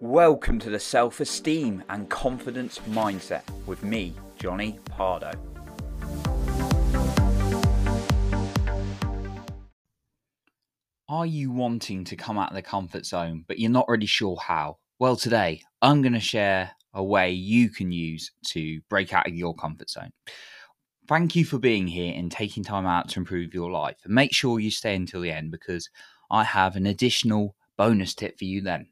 Welcome to the Self-Esteem and Confidence Mindset with me, Johnny Pardo. Are you wanting to come out of the comfort zone, but you're not really sure how? Well, today I'm going to share a way you can use to break out of your comfort zone. Thank you for being here and taking time out to improve your life. And make sure you stay until the end because I have an additional bonus tip for you then.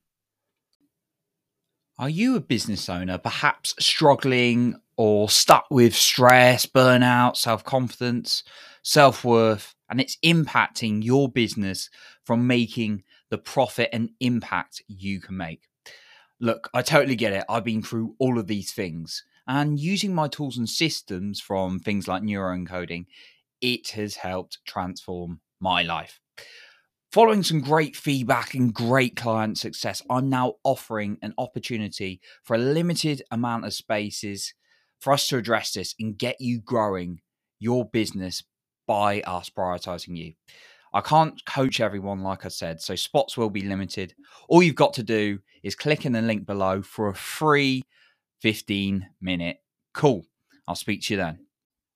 Are you a business owner, perhaps struggling or stuck with stress, burnout, self-confidence, self-worth, and it's impacting your business from making the profit and impact you can make? Look, I totally get it. I've been through all of these things, and using my tools and systems from things like neuroencoding, it has helped transform my life. Following some great feedback and great client success, I'm now offering an opportunity for a limited amount of spaces for us to address this and get you growing your business by us prioritizing you. I can't coach everyone, like I said, so spots will be limited. All you've got to do is click in the link below for a free 15-minute call. I'll speak to you then.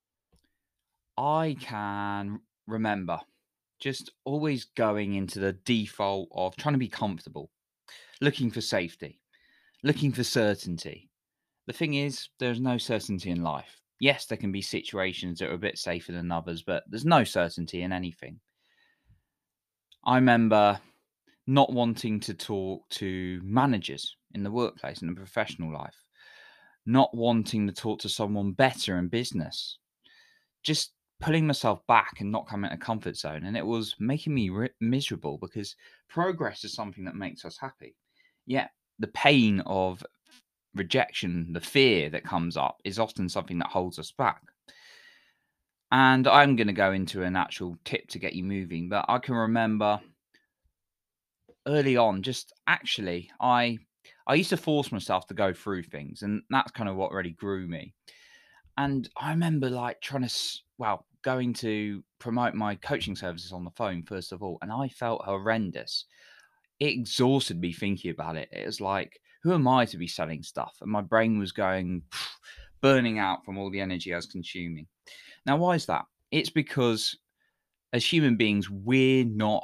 I can remember just always going into the default of trying to be comfortable, looking for safety, looking for certainty. The thing is, there's no certainty in life. Yes, there can be situations that are a bit safer than others, but there's no certainty in anything. I remember not wanting to talk to managers in the workplace, in the professional life, not wanting to talk to someone better in business, just pulling myself back and not coming out of comfort zone. And it was making me miserable because progress is something that makes us happy. Yet the pain of rejection, the fear that comes up is often something that holds us back. And I'm going to go into an actual tip to get you moving. But I can remember early on, just actually, I used to force myself to go through things. And that's kind of what really grew me. And I remember like going to promote my coaching services on the phone, first of all, and I felt horrendous. It exhausted me thinking about it. It was like, who am I to be selling stuff? And my brain was going, burning out from all the energy I was consuming. Now, why is that? It's because as human beings, we're not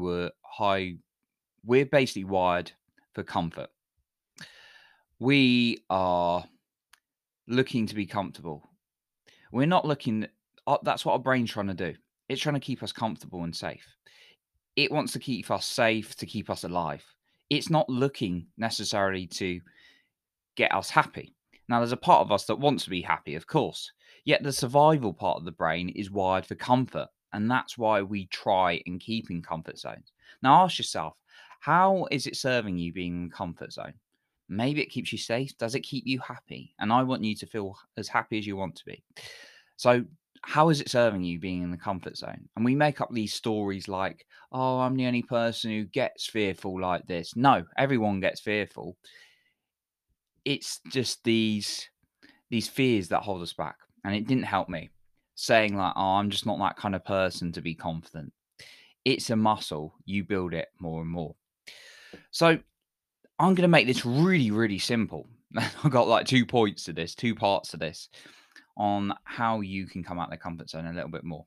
we're basically wired for comfort. We are looking to be comfortable. We're not looking, that's what our brain's trying to do. It's trying to keep us comfortable and safe. It wants to keep us safe, to keep us alive. It's not looking necessarily to get us happy. Now, there's a part of us that wants to be happy, of course. Yet the survival part of the brain is wired for comfort. And that's why we try and keep in comfort zones. Now, ask yourself, how is it serving you being in comfort zone? Maybe it keeps you safe. Does it keep you happy? And I want you to feel as happy as you want to be. So how is it serving you being in the comfort zone? And we make up these stories like, oh, I'm the only person who gets fearful like this. No, everyone gets fearful. It's just these fears that hold us back. And it didn't help me saying like, oh, I'm just not that kind of person to be confident. It's a muscle. You build it more and more. So I'm going to make this really, really simple. I've got like 2 points to this, 2 parts to this on how you can come out of the comfort zone a little bit more.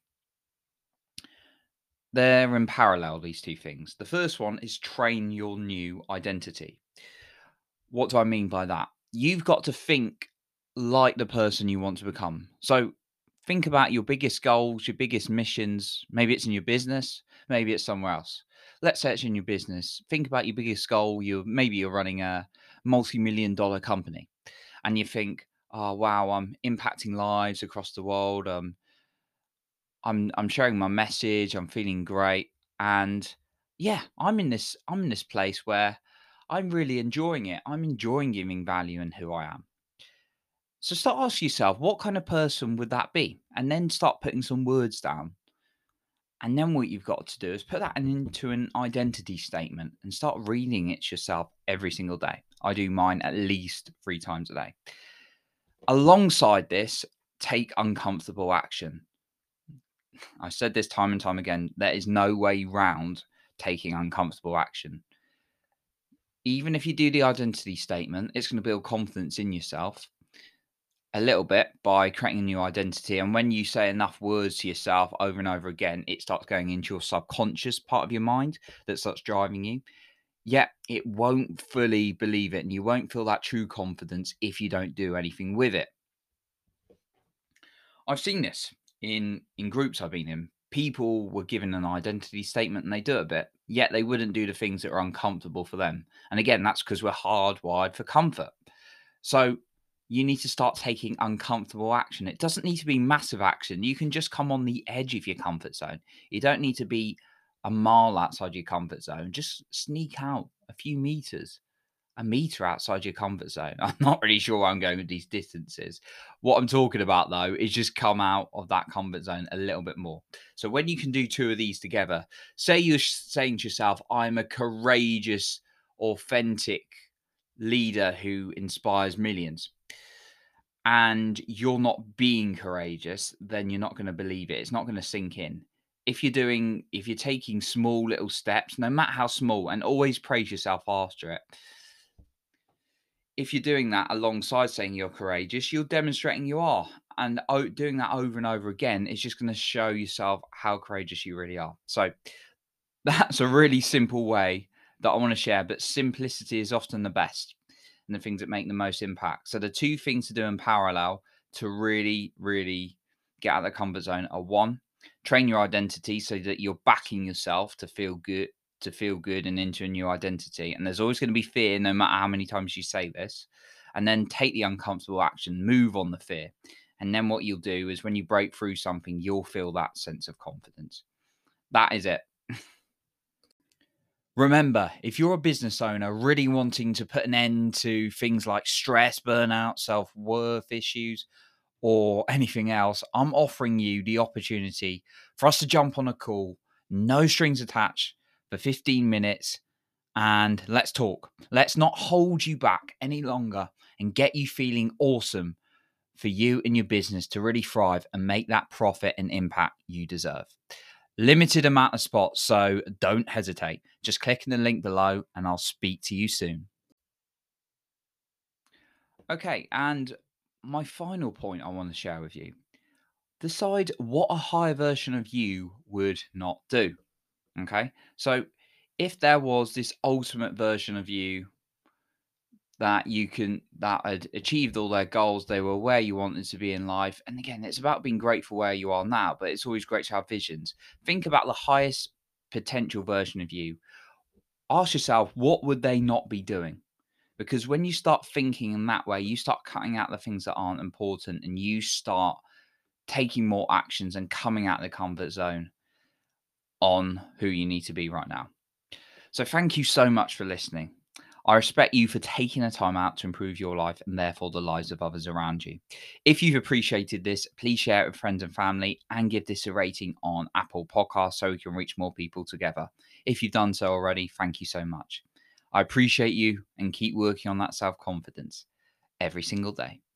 They're in parallel, these 2 things. The first one is train your new identity. What do I mean by that? You've got to think like the person you want to become. So think about your biggest goals, your biggest missions. Maybe it's in your business, maybe it's somewhere else. Let's say it's in your business. Think about your biggest goal. Maybe you're running a multi-million-dollar company and you think, oh, wow, I'm impacting lives across the world. I'm sharing my message. I'm feeling great. And yeah, I'm in this place where I'm really enjoying it. I'm enjoying giving value in who I am. So start asking yourself, what kind of person would that be? And then start putting some words down. And then what you've got to do is put that into an identity statement and start reading it yourself every single day. I do mine at least 3 times a day. Alongside this, take uncomfortable action. I've said this time and time again, there is no way round taking uncomfortable action. even if you do the identity statement, it's going to build confidence in yourself a little bit by creating a new identity. And when you say enough words to yourself over and over again, it starts going into your subconscious part of your mind that starts driving you. Yet it won't fully believe it, and you won't feel that true confidence if you don't do anything with it. I've seen this in groups I've been in. People were given an identity statement and they do it a bit, yet they wouldn't do the things that are uncomfortable for them. And again, that's because we're hardwired for comfort. So you need to start taking uncomfortable action. It doesn't need to be massive action. You can just come on the edge of your comfort zone. You don't need to be a mile outside your comfort zone. Just sneak out a few meters, a meter outside your comfort zone. I'm not really sure where I'm going with these distances. What I'm talking about, though, is just come out of that comfort zone a little bit more. So when you can do two of these together, say you're saying to yourself, I'm a courageous, authentic leader who inspires millions, and you're not being courageous, then you're not going to believe it. It's not going to sink in. If you're taking small little steps, no matter how small, and always praise yourself after it, if you're doing that alongside saying you're courageous, you're demonstrating you are. And doing that over and over again is just going to show yourself how courageous you really are. So that's a really simple way that I want to share, but simplicity is often the best and the things that make the most impact. So the two things to do in parallel to really, really get out of the comfort zone are: one, train your identity so that you're backing yourself to feel good and into a new identity. And there's always going to be fear, no matter how many times you say this. And then take the uncomfortable action, move on the fear. And then what you'll do is when you break through something, you'll feel that sense of confidence. That is it. Remember, if you're a business owner really wanting to put an end to things like stress, burnout, self worth issues, or anything else, I'm offering you the opportunity for us to jump on a call, no strings attached, for 15 minutes, and let's talk. Let's not hold you back any longer and get you feeling awesome for you and your business to really thrive and make that profit and impact you deserve. Limited amount of spots, so don't hesitate. Just click in the link below and I'll speak to you soon. Okay, and my final point I want to share with you: decide what a higher version of you would not do. Okay, so if there was this ultimate version of you that had achieved all their goals, they were where you wanted to be in life. And again, it's about being grateful where you are now, but it's always great to have visions. Think about the highest potential version of you. Ask yourself, what would they not be doing? Because when you start thinking in that way, you start cutting out the things that aren't important and you start taking more actions and coming out of the comfort zone on who you need to be right now. So thank you so much for listening. I respect you for taking the time out to improve your life and therefore the lives of others around you. If you've appreciated this, please share it with friends and family and give this a rating on Apple Podcasts so we can reach more people together. If you've done so already, thank you so much. I appreciate you and keep working on that self-confidence every single day.